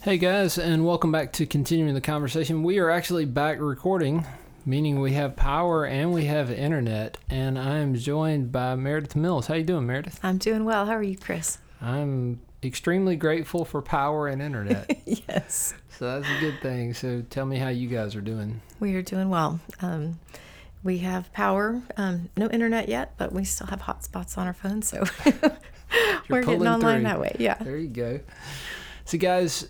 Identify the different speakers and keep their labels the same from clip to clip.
Speaker 1: Hey guys, and welcome back to Continuing the Conversation. We are actually back recording, meaning we have power and we have internet, and I am joined by Meredith Mills. How you doing, Meredith?
Speaker 2: I'm doing well. How are you, Chris?
Speaker 1: I'm extremely grateful for power and internet.
Speaker 2: Yes.
Speaker 1: So that's a good thing. So tell me how you guys are doing.
Speaker 2: We are doing well. We have power, no internet yet, but we still have hotspots on our phones, so we're getting online that way. Yeah.
Speaker 1: There you go. So guys,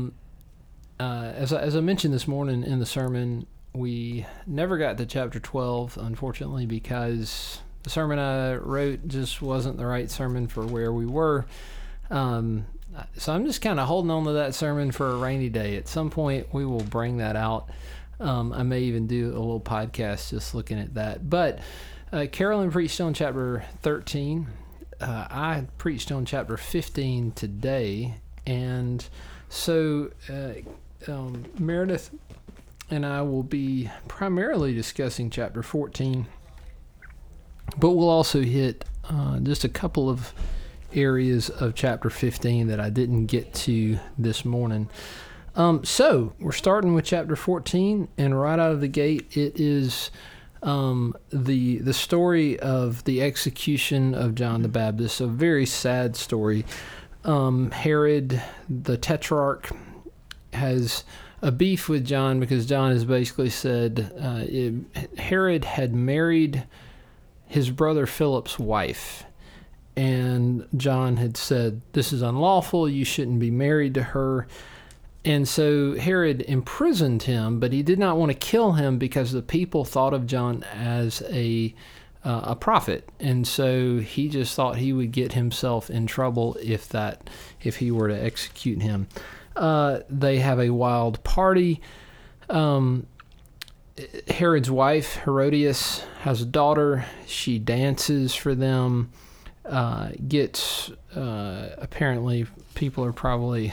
Speaker 1: as I mentioned this morning in the sermon, we never got to chapter 12, unfortunately, because the sermon I wrote just wasn't the right sermon for where we were. So I'm just kind of holding on to that sermon for a rainy day. At some point, we will bring that out. I may even do a little podcast just looking at that. But Carolyn preached on chapter 13. I preached on chapter 15 today. And so Meredith and I will be primarily discussing chapter 14, but we'll also hit just a couple of areas of chapter 15 that I didn't get to this morning. So we're starting with chapter 14, and right out of the gate, it is the story of the execution of John the Baptist, a very sad story. Herod, the tetrarch, has a beef with John because John has basically said Herod had married his brother Philip's wife, and John had said, this is unlawful, you shouldn't be married to her. And so Herod imprisoned him, but he did not want to kill him because the people thought of John as a prophet, and so he just thought he would get himself in trouble if he were to execute him. They have a wild party. Herod's wife, Herodias, has a daughter. She dances for them. Apparently people are probably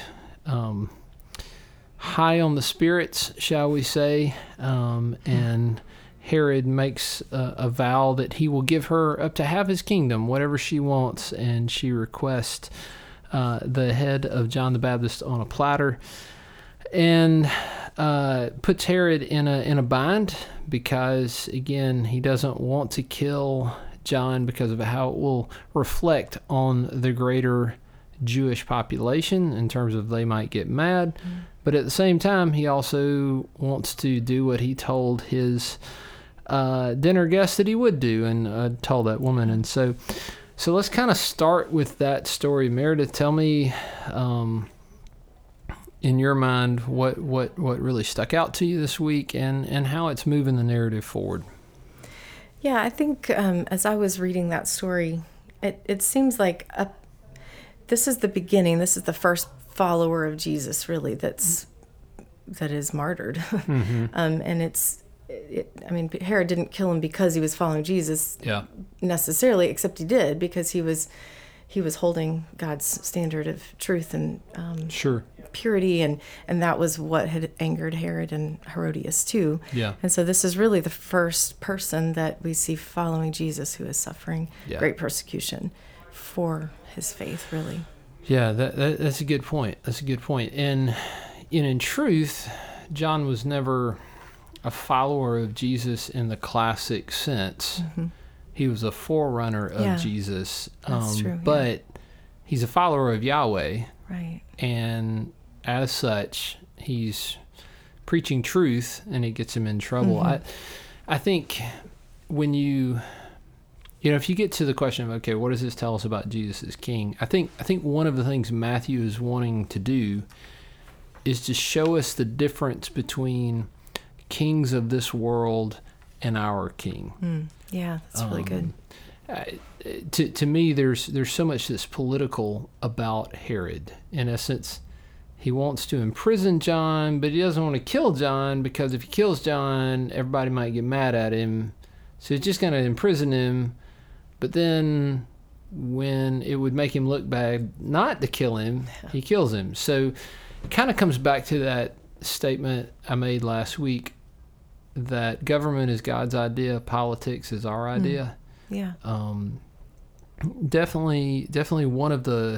Speaker 1: high on the spirits, shall we say, and Herod makes a vow that he will give her up to half his kingdom, whatever she wants, and she requests the head of John the Baptist on a platter, and puts Herod in a bind because, again, he doesn't want to kill John because of how it will reflect on the greater Jewish population in terms of they might get mad, but at the same time, he also wants to do what he told his dinner guest that he would do, and told that woman. And so let's kind of start with that story. Meredith, tell me, in your mind, what really stuck out to you this week, and how it's moving the narrative forward.
Speaker 2: Yeah, I think as I was reading that story, it seems like this is the beginning. This is the first follower of Jesus, really, that is martyred. Mm-hmm. And Herod didn't kill him because he was following Jesus necessarily, except he did because he was holding God's standard of truth and purity, and that was what had angered Herod and Herodias too. Yeah. And so this is really the first person that we see following Jesus who is suffering great persecution for his faith, really.
Speaker 1: Yeah, that's a good point. That's a good point. And in truth, John was never a follower of Jesus in the classic sense. Mm-hmm. He was a forerunner of Jesus.
Speaker 2: That's true,
Speaker 1: but he's a follower of Yahweh.
Speaker 2: Right.
Speaker 1: And as such, he's preaching truth, and it gets him in trouble. Mm-hmm. I think when if you get to the question of, okay, what does this tell us about Jesus as king? I think one of the things Matthew is wanting to do is to show us the difference between kings of this world and our king.
Speaker 2: Yeah, that's really good.
Speaker 1: To me, there's so much that's political about Herod. In essence, he wants to imprison John, but he doesn't want to kill John because if he kills John, everybody might get mad at him. So he's just going to imprison him. But then when it would make him look bad not to kill him, he kills him. So it kind of comes back to that statement I made last week that government is God's idea, politics is our idea.
Speaker 2: Yeah.
Speaker 1: Definitely one of the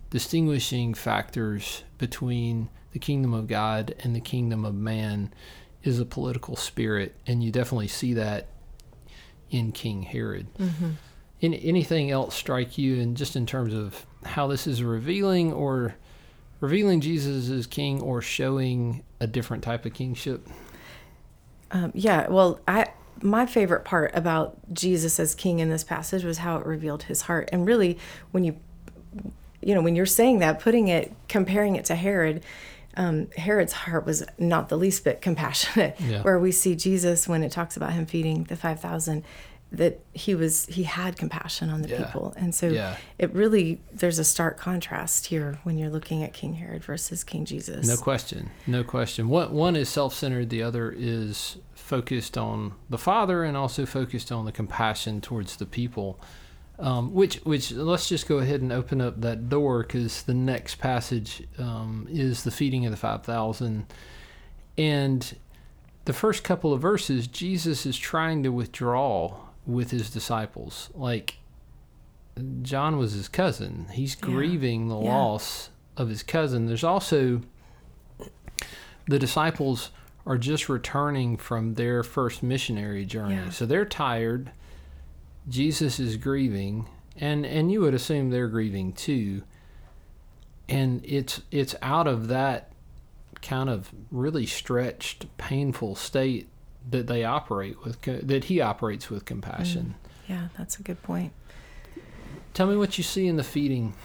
Speaker 1: distinguishing factors between the kingdom of God and the kingdom of man is a political spirit, and you definitely see that in King Herod.
Speaker 2: Mm-hmm.
Speaker 1: Anything else strike you, and just in terms of how this is revealing Jesus as king, or showing a different type of kingship?
Speaker 2: Well, my favorite part about Jesus as king in this passage was how it revealed his heart. And really, when you're saying that, comparing it to Herod, Herod's heart was not the least bit compassionate.
Speaker 1: Yeah.
Speaker 2: Where we see Jesus, when it talks about him feeding the 5,000, that he had compassion on the people. And so it really, there's a stark contrast here when you're looking at King Herod versus King Jesus.
Speaker 1: No question. One is self-centered, the other is focused on the Father, and also focused on the compassion towards the people. Which let's just go ahead and open up that door, because the next passage is the feeding of the 5,000. And the first couple of verses, Jesus is trying to withdraw with his disciples. Like, John was his cousin. He's grieving the loss of his cousin. There's also, the disciples are just returning from their first missionary journey.
Speaker 2: Yeah.
Speaker 1: So they're tired. Jesus is grieving, and you would assume they're grieving too. And it's out of that kind of really stretched, painful state that he operates with compassion.
Speaker 2: Yeah, that's a good point.
Speaker 1: Tell me what you see in the feeding.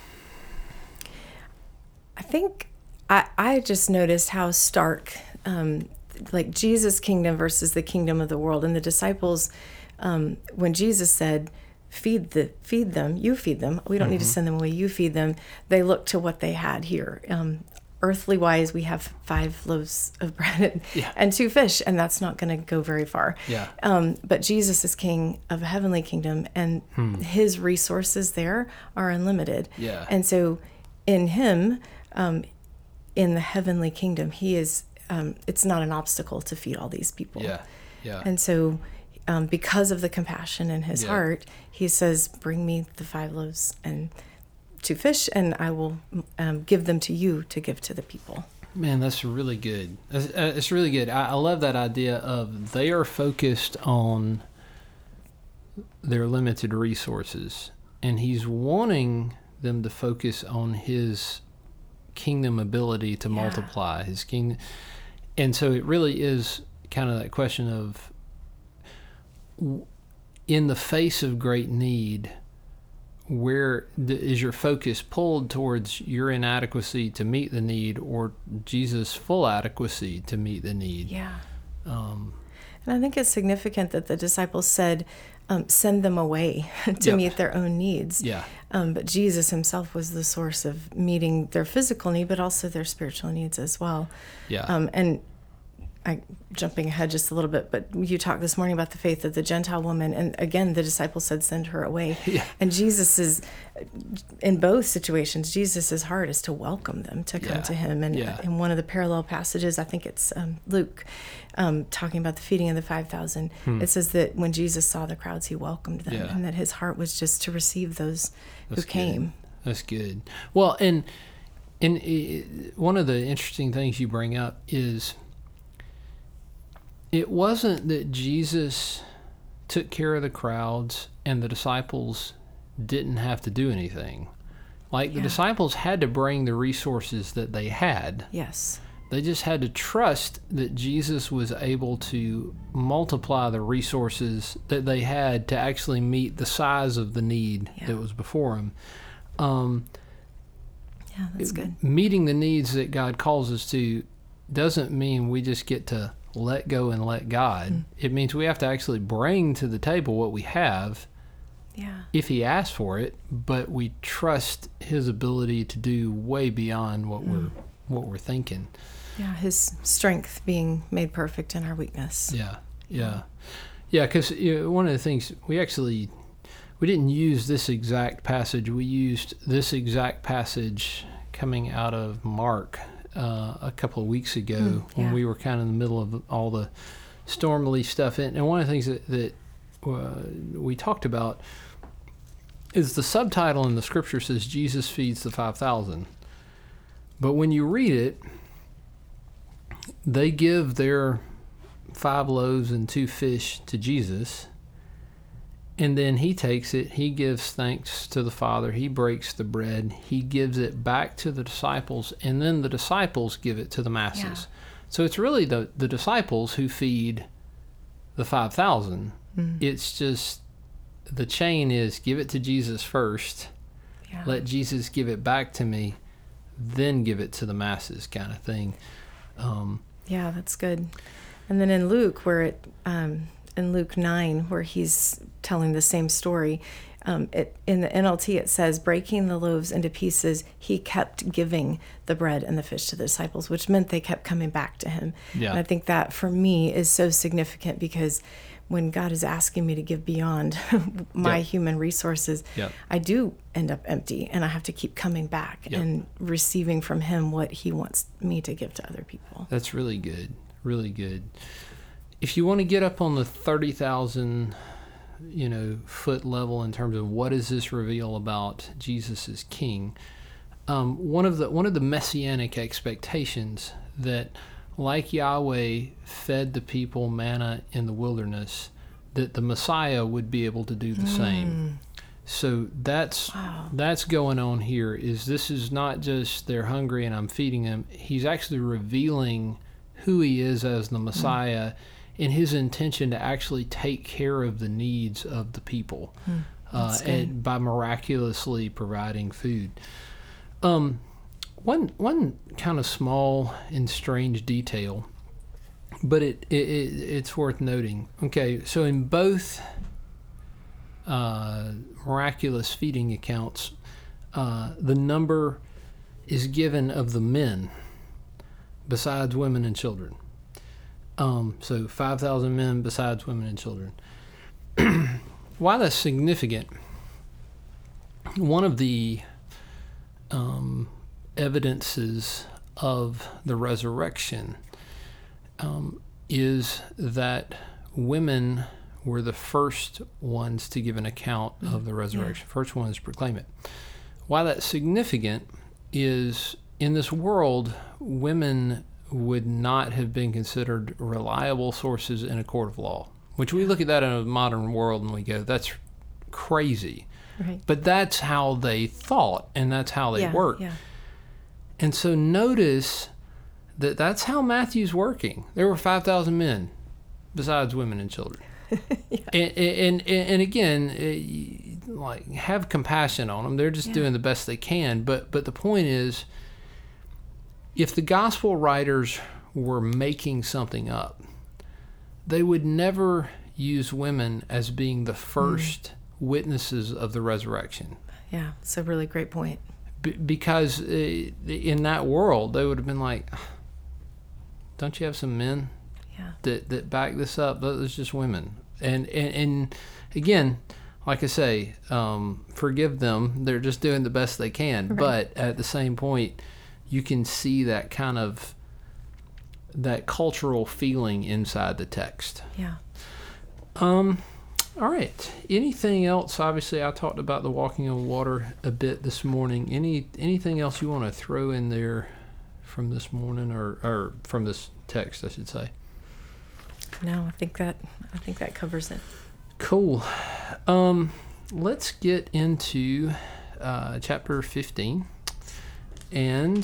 Speaker 2: I think I just noticed how stark, like Jesus' kingdom versus the kingdom of the world, and the disciples. When Jesus said, feed them, you feed them. We don't need to send them away. You feed them. They looked to what they had here. Earthly wise, we have 5 loaves of bread and 2 fish, and that's not going to go very far.
Speaker 1: Yeah.
Speaker 2: But Jesus is king of a heavenly kingdom, and his resources there are unlimited.
Speaker 1: Yeah.
Speaker 2: And so in him, in the heavenly kingdom, he is, it's not an obstacle to feed all these people.
Speaker 1: Yeah. Yeah.
Speaker 2: And so because of the compassion in his heart, he says, bring me the 5 loaves and 2 fish, and I will give them to you to give to the people.
Speaker 1: Man, that's really good. It's really good. I love that idea of they are focused on their limited resources, and he's wanting them to focus on his kingdom ability to multiply his kingdom. And so it really is kind of that question of, in the face of great need, where is your focus pulled towards your inadequacy to meet the need, or Jesus' full adequacy to meet the need?
Speaker 2: Yeah. And I think it's significant that the disciples said, send them away to meet their own needs.
Speaker 1: Yeah.
Speaker 2: But Jesus himself was the source of meeting their physical need, but also their spiritual needs as well.
Speaker 1: Yeah.
Speaker 2: And jumping ahead just a little bit, but you talked this morning about the faith of the Gentile woman, and again, the disciples said, send her away.
Speaker 1: Yeah.
Speaker 2: And Jesus is, in both situations, Jesus' heart is to welcome them to come to him. And in one of the parallel passages, I think it's Luke, talking about the feeding of the 5,000, it says that when Jesus saw the crowds, he welcomed them, and that his heart was just to receive those who came.
Speaker 1: That's good. Well, and one of the interesting things you bring up is, it wasn't that Jesus took care of the crowds and the disciples didn't have to do anything. Like, the disciples had to bring the resources that they had.
Speaker 2: Yes.
Speaker 1: They just had to trust that Jesus was able to multiply the resources that they had to actually meet the size of the need that was before them.
Speaker 2: Yeah, that's good.
Speaker 1: Meeting the needs that God calls us to doesn't mean we just get to let go and let God. It means we have to actually bring to the table what we have, if he asks for it, but we trust his ability to do way beyond what we're thinking.
Speaker 2: Yeah, his strength being made perfect in our weakness.
Speaker 1: Yeah, because one of the things we didn't use this exact passage. We used this exact passage coming out of Mark a couple of weeks ago when we were kind of in the middle of all the stormily stuff. And one of the things that we talked about is the subtitle in the scripture says Jesus feeds the 5,000. But when you read it, they give their 5 loaves and 2 fish to Jesus. And then he takes it, he gives thanks to the Father, he breaks the bread, he gives it back to the disciples, and then the disciples give it to the masses. Yeah. So it's really the disciples who feed the 5,000. It's just the chain is give it to Jesus first, let Jesus give it back to me, then give it to the masses kind of thing.
Speaker 2: Yeah, that's good. And then in Luke, in Luke 9, where he's telling the same story, in the NLT it says, breaking the loaves into pieces, he kept giving the bread and the fish to the disciples, which meant they kept coming back to him. Yeah. And I think that for me is so significant, because when God is asking me to give beyond my human resources, I do end up empty, and I have to keep coming back and receiving from him what he wants me to give to other people.
Speaker 1: That's really good. Really good. If you want to get up on the 30,000, foot level in terms of what does this reveal about Jesus as King, one of the messianic expectations that, like Yahweh fed the people manna in the wilderness, that the Messiah would be able to do the same. So that's going on here. This is not just they're hungry and I'm feeding them. He's actually revealing who he is as the Messiah, and his intention to actually take care of the needs of the people, and by miraculously providing food. One kind of small and strange detail, but it's worth noting. Okay, so in both miraculous feeding accounts, the number is given of the men besides women and children. So 5,000 men besides women and children. Why that's significant, one of the evidences of the resurrection is that women were the first ones to give an account of the resurrection, first ones to proclaim it. Why that's significant is, in this world, women would not have been considered reliable sources in a court of law, which we look at that in a modern world and we go, that's crazy. Right. But that's how they thought, and that's how they worked. Yeah. And so notice that that's how Matthew's working. There were 5,000 men besides women and children. And again, like, have compassion on them. They're just doing the best they can. But the point is, if the gospel writers were making something up, they would never use women as being the first witnesses of the resurrection.
Speaker 2: Yeah, it's a really great point.
Speaker 1: Because in that world, they would have been like, don't you have some men that back this up? It's just women. And again, like I say, forgive them. They're just doing the best they can. Right. But at the same point, you can see that kind of that cultural feeling inside the text.
Speaker 2: Yeah.
Speaker 1: All right. Anything else? Obviously, I talked about the walking on water a bit this morning. Anything else you want to throw in there from this morning, or from this text, I should say?
Speaker 2: No, I think that covers it.
Speaker 1: Cool. Let's get into chapter 15, and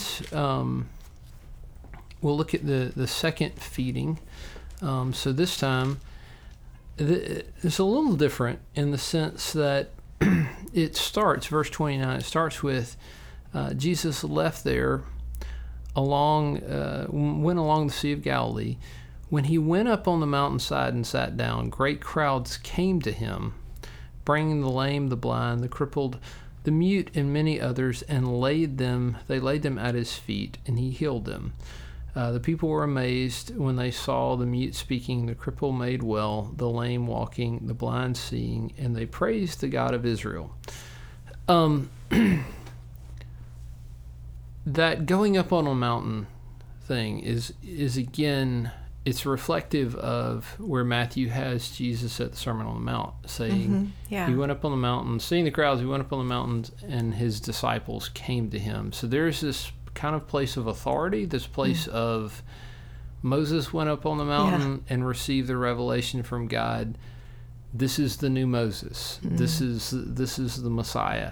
Speaker 1: we'll look at the second feeding. So this time, it's a little different in the sense that it starts, verse 29, it starts with Jesus left there went along the Sea of Galilee. When he went up on the mountainside and sat down, great crowds came to him, bringing the lame, the blind, the crippled, the mute, and many others, and they laid them at his feet, and he healed them. The people were amazed when they saw the mute speaking, the cripple made well, the lame walking, the blind seeing, and they praised the God of Israel. That going up on a mountain thing is again it's reflective of where Matthew has Jesus at the Sermon on the Mount, saying
Speaker 2: Yeah.
Speaker 1: he went up on the mountain, seeing the crowds, he went up on the mountains, and his disciples came to him. So there's this kind of place of authority, this place of Moses went up on the mountain and received the revelation from God. This is the new Moses. This is the Messiah.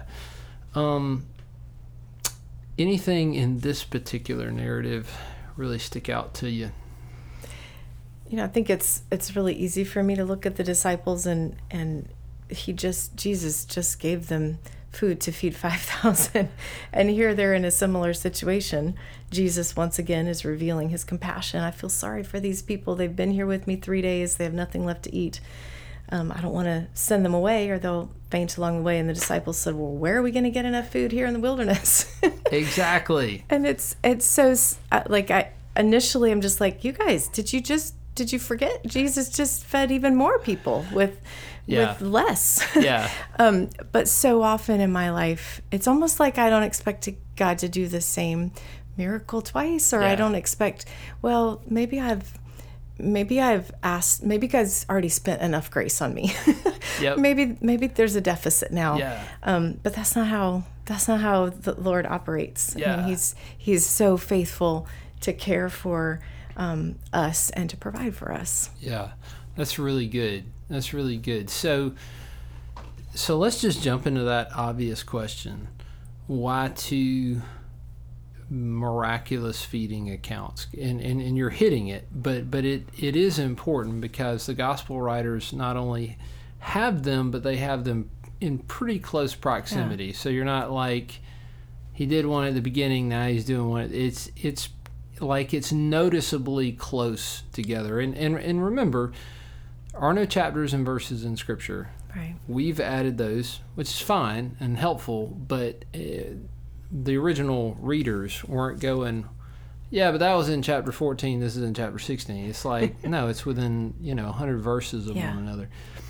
Speaker 1: Anything in this particular narrative really stick out to you?
Speaker 2: I think it's really easy for me to look at the disciples and Jesus just gave them food to feed 5,000. And here they're in a similar situation. Jesus once again is revealing his compassion. I feel sorry for these people. They've been here with me 3 days. They have nothing left to eat. I don't want to send them away or they'll faint along the way. And the disciples said, well, where are we going to get enough food here in the wilderness?
Speaker 1: Exactly.
Speaker 2: And it's so like initially I'm just like, you guys, did you forget? Jesus just fed even more people with less.
Speaker 1: Yeah.
Speaker 2: But so often in my life, it's almost like I don't expect God to do the same miracle twice, or I don't expect, well, maybe I've asked, maybe God's already spent enough grace on me.
Speaker 1: Yep.
Speaker 2: Maybe there's a deficit now.
Speaker 1: Yeah.
Speaker 2: But that's not how the Lord operates.
Speaker 1: Yeah.
Speaker 2: I mean, he's so faithful to care for us and to provide for us.
Speaker 1: Yeah. That's really good. So let's just jump into that obvious question. Why two miraculous feeding accounts? And you're hitting it, but it is important because the gospel writers not only have them, but they have them in pretty close proximity. So you're not like, he did one at the beginning, now he's doing one. It's like it's noticeably close together. And remember, there are no chapters and verses in Scripture.
Speaker 2: Right.
Speaker 1: We've added those, which is fine and helpful, but the original readers weren't going, yeah, but that was in chapter 14, this is in chapter 16. It's like, no, it's within 100 verses of one another.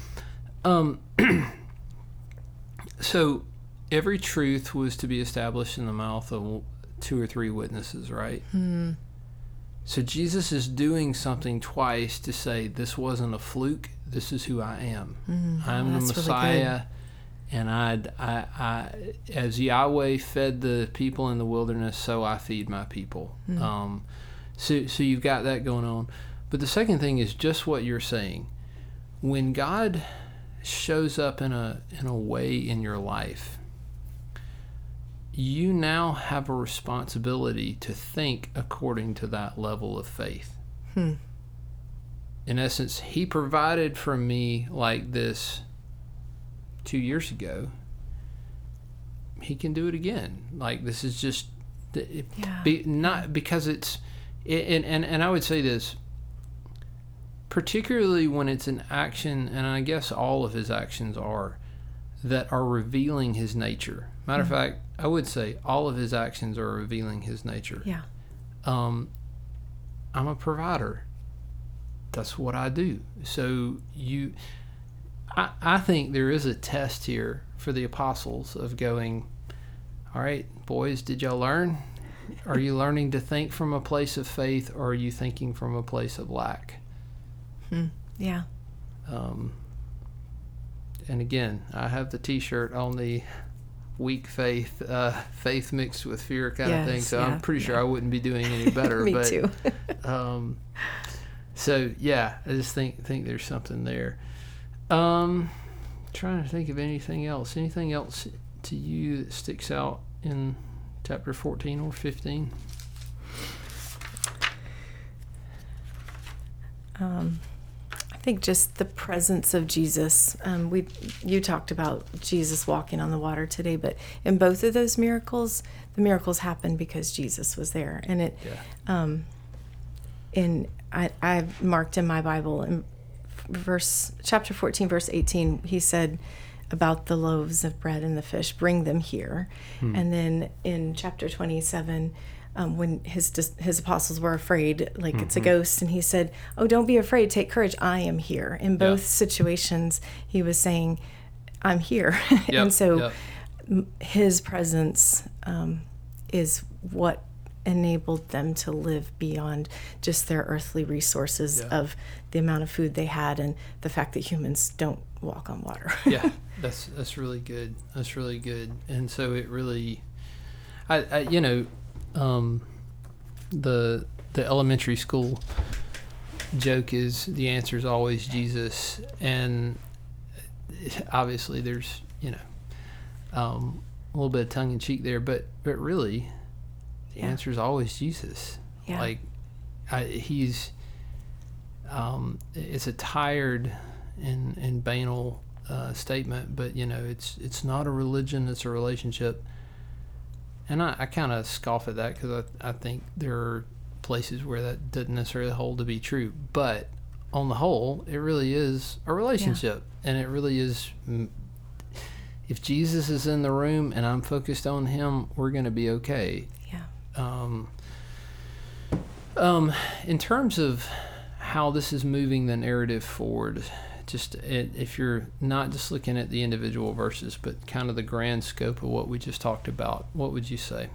Speaker 1: So every truth was to be established in the mouth of 2 or 3 witnesses, right? So Jesus is doing something twice to say, this wasn't a fluke, this is who I am. I'm the Messiah, really, and I as Yahweh fed the people in the wilderness, so I feed my people. So you've got that going on. But the second thing is just what you're saying. When God shows up in a way in your life, you now have a responsibility to think according to that level of faith. In essence, he provided for me like this 2 years ago. He can do it again. Like, this is just not because it's and I would say this, particularly when it's an action, and I guess all of his actions are, that are revealing his nature. Matter of fact, I would say all of his actions are revealing his nature.
Speaker 2: Yeah.
Speaker 1: I'm a provider. That's what I do. So I think there is a test here for the apostles of going, all right, boys, did y'all learn? Are you learning to think from a place of faith, or are you thinking from a place of lack?
Speaker 2: Yeah.
Speaker 1: And again, I have the T-shirt on the weak faith, faith mixed with fear kind of thing. So I'm pretty sure I wouldn't be doing any better.
Speaker 2: Me too.
Speaker 1: So yeah, I just think there's something there. Trying to think of anything else. Anything else to you that sticks out in chapter 14 or 15?
Speaker 2: I think just the presence of Jesus. You talked about Jesus walking on the water today, but in both of those miracles, the miracles happened because Jesus was there. And it, I've marked in my Bible in chapter 14, verse 18, he said about the loaves of bread and the fish, bring them here. And then in chapter 27, when his apostles were afraid, like it's a ghost, and he said, oh, don't be afraid, take courage, I am here. In both situations, he was saying, I'm here. And so his presence is what enabled them to live beyond just their earthly resources of the amount of food they had and the fact that humans don't walk on water.
Speaker 1: Yeah, that's really good. That's really good. And so it really, the elementary school joke is the answer is always Jesus, and obviously there's a little bit of tongue in cheek there, but really the answer is always Jesus.
Speaker 2: Yeah.
Speaker 1: Like he's it's a tired and banal statement, but it's not a religion, it's a relationship. And I kind of scoff at that because I think there are places where that doesn't necessarily hold to be true, but on the whole it really is a relationship. And it really is, if Jesus is in the room and I'm focused on him, we're going to be okay. In terms of how this is moving the narrative forward, just if you're not just looking at the individual verses, but kind of the grand scope of what we just talked about, what would you say?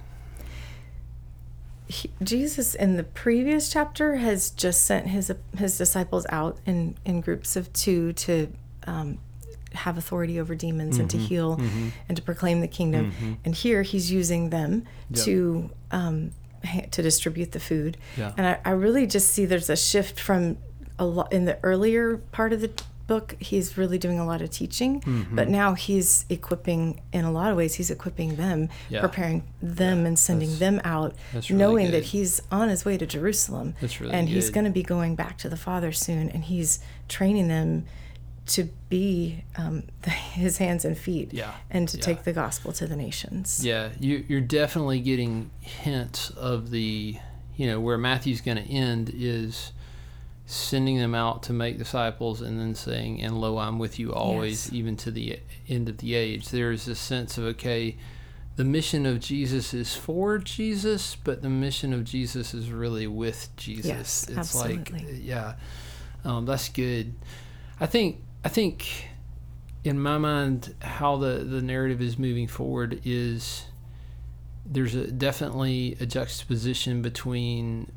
Speaker 2: Jesus in the previous chapter has just sent his disciples out in groups of 2 to have authority over demons and to heal and to proclaim the kingdom. And here he's using them to distribute the food. And I really just see there's a shift from a lot in the earlier part of the book. He's really doing a lot of teaching, but now he's equipping, in a lot of ways, he's equipping them, preparing them and sending them out,
Speaker 1: really
Speaker 2: knowing
Speaker 1: good.
Speaker 2: that he's on his way to Jerusalem.
Speaker 1: That's really
Speaker 2: and
Speaker 1: good.
Speaker 2: He's going to be going back to the Father soon, and he's training them to be his hands and feet and to take the gospel to the nations.
Speaker 1: You're definitely getting hints of the, where Matthew's going to end is sending them out to make disciples and then saying, and lo, I'm with you always, even to the end of the age. There's a sense of, okay, the mission of Jesus is for Jesus, but the mission of Jesus is really with Jesus.
Speaker 2: Yes,
Speaker 1: it's
Speaker 2: absolutely.
Speaker 1: That's good. I think in my mind how the narrative is moving forward is there's definitely a juxtaposition between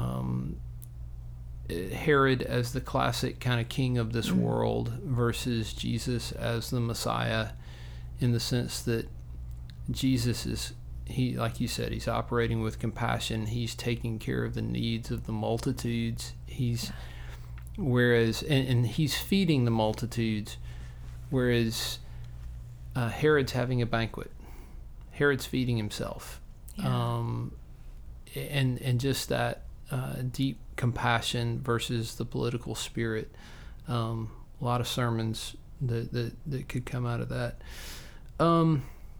Speaker 1: Herod as the classic kind of king of this world versus Jesus as the Messiah, in the sense that Jesus is, he, like you said, he's operating with compassion. He's taking care of the needs of the multitudes. Whereas he's feeding the multitudes, whereas Herod's having a banquet. Herod's feeding himself. And just that deep compassion versus the political spirit. A lot of sermons that could come out of that. All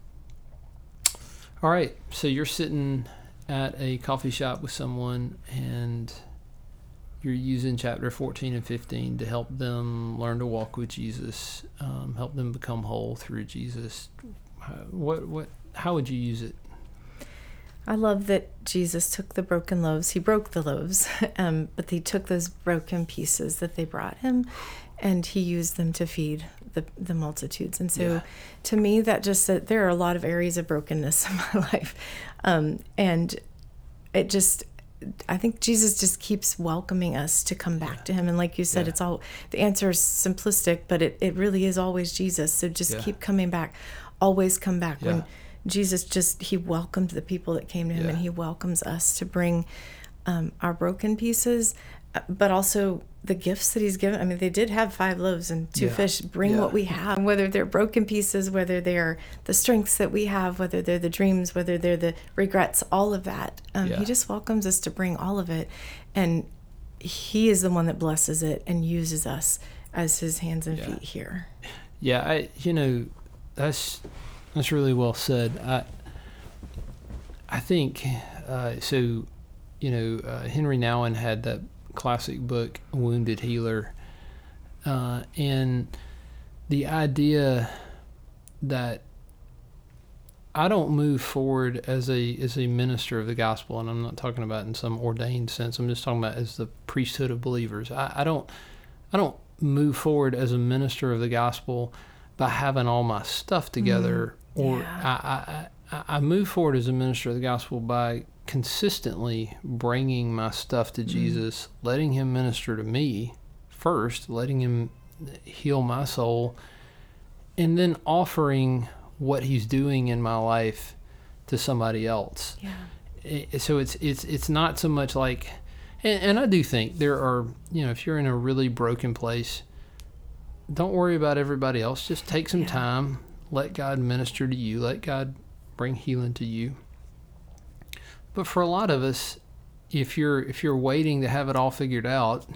Speaker 1: right, so you're sitting at a coffee shop with someone and you're using chapter 14 and 15 to help them learn to walk with Jesus, help them become whole through Jesus. How would you use it?
Speaker 2: I love that Jesus took the broken loaves. He broke the loaves, but he took those broken pieces that they brought him, and he used them to feed the multitudes. And so to me, that just said there are a lot of areas of brokenness in my life. And it just, I think Jesus just keeps welcoming us to come back to him. And like you said, it's all, the answer is simplistic, but it really is always Jesus. So just keep coming back, always come back. When Jesus he welcomed the people that came to him, and he welcomes us to bring our broken pieces, but also the gifts that he's given. I mean, they did have 5 loaves and 2 fish. Bring what we have, whether they're broken pieces, whether they're the strengths that we have, whether they're the dreams, whether they're the regrets, all of that. He just welcomes us to bring all of it. And he is the one that blesses it and uses us as his hands and feet here.
Speaker 1: Yeah, that's really well said. I think so. Henry Nouwen had that classic book, Wounded Healer, and the idea that I don't move forward as a minister of the gospel, and I'm not talking about in some ordained sense. I'm just talking about as the priesthood of believers. I don't move forward as a minister of the gospel by having all my stuff together, or I move forward as a minister of the gospel by consistently bringing my stuff to Jesus, letting him minister to me first, letting him heal my soul, and then offering what he's doing in my life to somebody else. So it's not so much like, and I do think there are, if you're in a really broken place, don't worry about everybody else. Just take some time, let God minister to you, let God bring healing to you. But for a lot of us, if you're waiting to have it all figured out,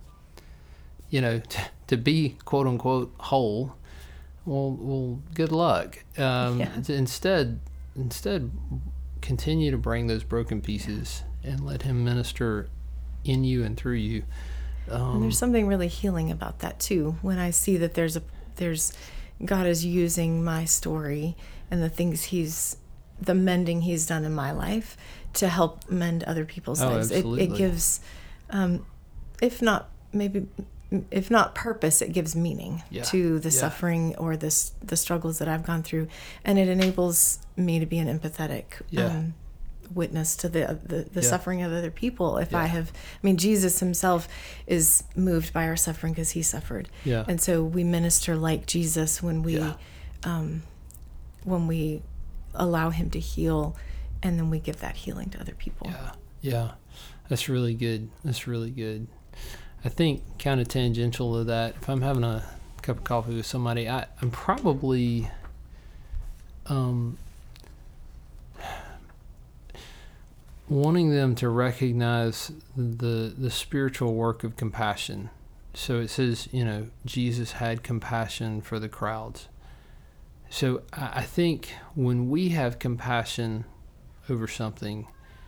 Speaker 1: to be quote unquote whole, well, good luck. Instead, continue to bring those broken pieces and let him minister in you and through you.
Speaker 2: And there's something really healing about that too. When I see that there's God is using my story and the things the mending he's done in my life to help mend other people's lives. It gives, if not purpose, it gives meaning to the suffering or the struggles that I've gone through, and it enables me to be an empathetic witness to the suffering of other people. Jesus himself is moved by our suffering because he suffered, and so we minister like Jesus when we allow him to heal, and then we give that healing to other people.
Speaker 1: That's really good. I think kind of tangential to that, if I'm having a cup of coffee with somebody, I'm probably wanting them to recognize the spiritual work of compassion. So it says, Jesus had compassion for the crowds. So I think when we have compassion over something,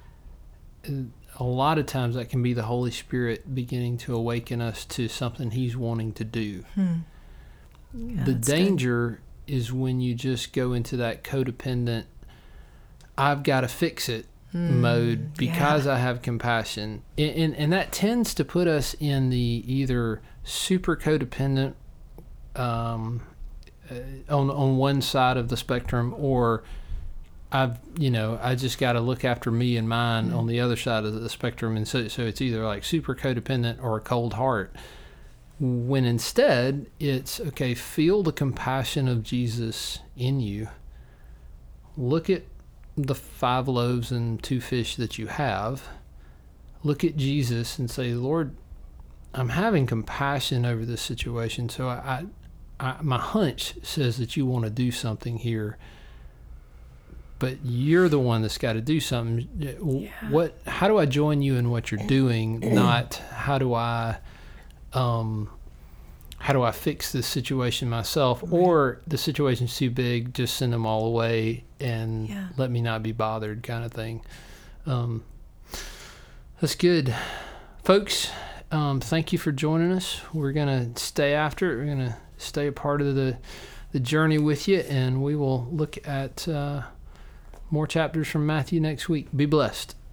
Speaker 1: a lot of times that can be the Holy Spirit beginning to awaken us to something he's wanting to do. The danger is when you just go into that codependent, I've got to fix it mode because I have compassion. And that tends to put us in the either super codependent on one side of the spectrum, or I just got to look after me and mine on the other side of the spectrum. And so it's either like super codependent or a cold heart, when instead it's, okay, feel the compassion of Jesus in you. Look at the 5 loaves and 2 fish that you have. Look at Jesus and say, Lord, I'm having compassion over this situation. So I my hunch says that you want to do something here, but you're the one that's got to do something. How do I join you in what you're doing? Not how do I fix this situation myself, or the situation's too big, just send them all away and let me not be bothered, kind of thing. That's good, folks. Thank you for joining us. We're gonna stay after it. We're gonna stay a part of the journey with you, and we will look at more chapters from Matthew next week. Be blessed.